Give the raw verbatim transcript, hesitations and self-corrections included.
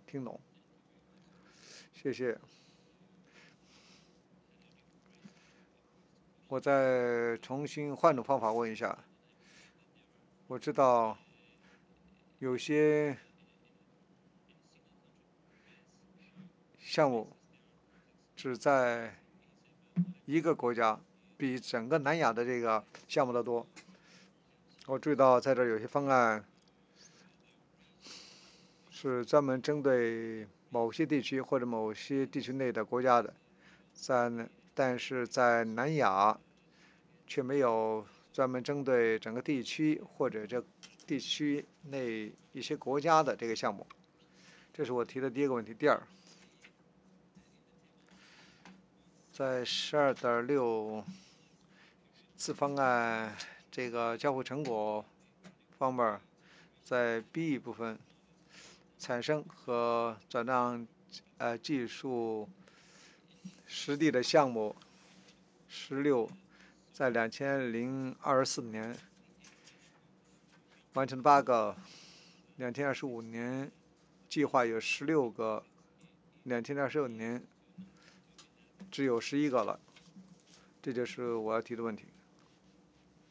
听懂，谢谢。我再重新换种方法问一下，我知道有些项目只在一个国家，比整个南亚的这个项目的多。我注意到在这有些方案是专门针对某些地区或者某些地区内的国家的，在但是在南亚却没有专门针对整个地区或者这地区内一些国家的这个项目。这是我提的第一个问题。第二，在十二点六次方案这个交付成果方面，在 B 部分产生和转让呃技术实地的项目十六，在两千零二十四年完成八个，两千二十五年计划有十六个，两千二十六年只有十一个了，这就是我要提的问题。